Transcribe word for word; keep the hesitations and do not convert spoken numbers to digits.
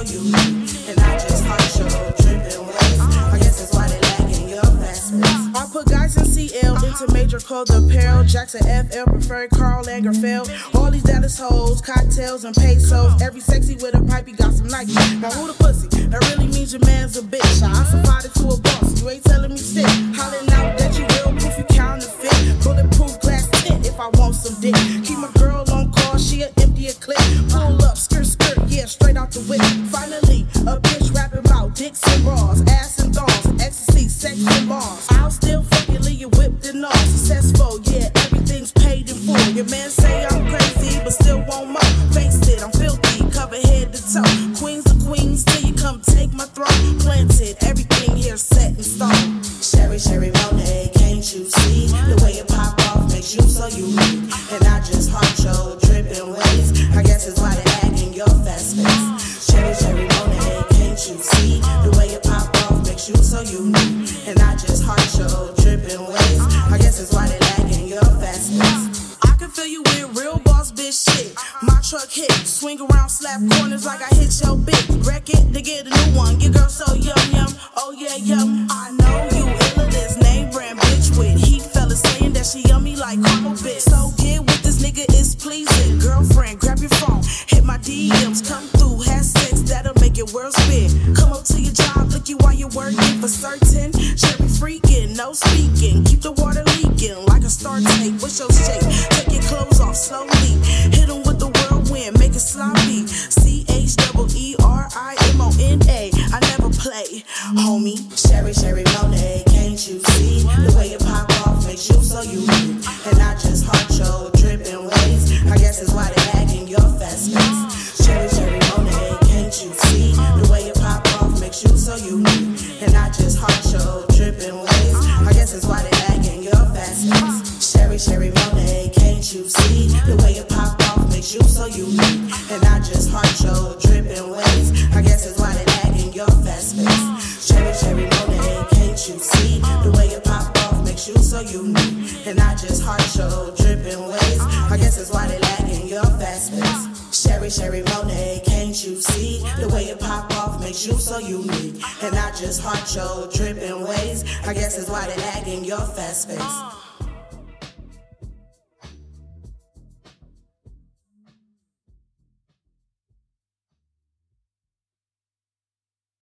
unique. And I just heart your dripping ways. I guess that's why they lack in your fast pace. I put guys in C L into major called apparel. Jackson F L preferred Carl Lagerfeld. All these Dallas hoes, cocktails and pesos. Every sexy with a pipe, you got some Nike. Now who the pussy? That really means your man's a bitch. I survived it to a boss. You ain't telling me shit. Hollering out that you real proof, you counterfeit. Bulletproof glass tint if I want some dick. Keep my girl on call, she'll empty a clip. Pull up, skirt, skirt, yeah, straight out the whip. Finally, a bitch rapping about dicks and bras, ass and thongs, ecstasy, sex and bars. I'll still fuck you, leave you whipped and all. Successful, yeah, everything's paid in full. Your man say I'm crazy, but still want more. Face it, I'm filthy, cover head to toe. Queens of queens, till you come take my throne. Planted, everything here set in stone. Sherry, Sherry Monet, can't you see? The way you pop off makes you so unique. And I just heart your dripping ways. I guess it's why they act in your fast face. Sherry, Sherry Monet, can't you see? The way you pop off makes you so unique. And I just heart your dripping ways. I guess it's why they lack in your fast pace. I can feel you with real boss bitch shit. My truck hit, swing around, slap corners like I hit your bitch. Wreck it to get a new one. Your girl so yum yum, oh yeah yum. I know you illa this name brand bitch with heat fellas saying that she yummy like caramel bitch. So get with this nigga is pleasing. Girlfriend, grab your phone, hit my D Ms, come through, have sex that'll make your world spin. Come up to your job, look you while you're working for certain. Sherry freaking, no speaking, keep the water leaking like a star tape. What's your shape? Take your clothes off slowly, hit 'em with the whirlwind, make it sloppy. C H E E R I M O N A, I never play, homie. Sherry, Sherry Monet, can't you see? The way you pop off makes you so unique. And I just heart your dripping ways. I guess it's why they lack in your fast pace. Sherry, Sherry Monet, can't you see? The way you pop off makes you so unique. And I just heart your dripping ways. I guess it's why they lack in your fast pace. Sherry, Sherry Monet, can't you see? The way you pop off makes you so unique. And I just heart your dripping ways. I guess it's why they lack in your fast pace. Sherry, Sherry Monet, can't you see? The way you pop off makes you so unique. And I just heart your dripping ways. I guess it's why they lack in your fast pace. Sherry, Sherry Monet, can't you see? The way you pop off makes you so unique. And I just heart your dripping ways. I guess it's why they lack in your fast pace.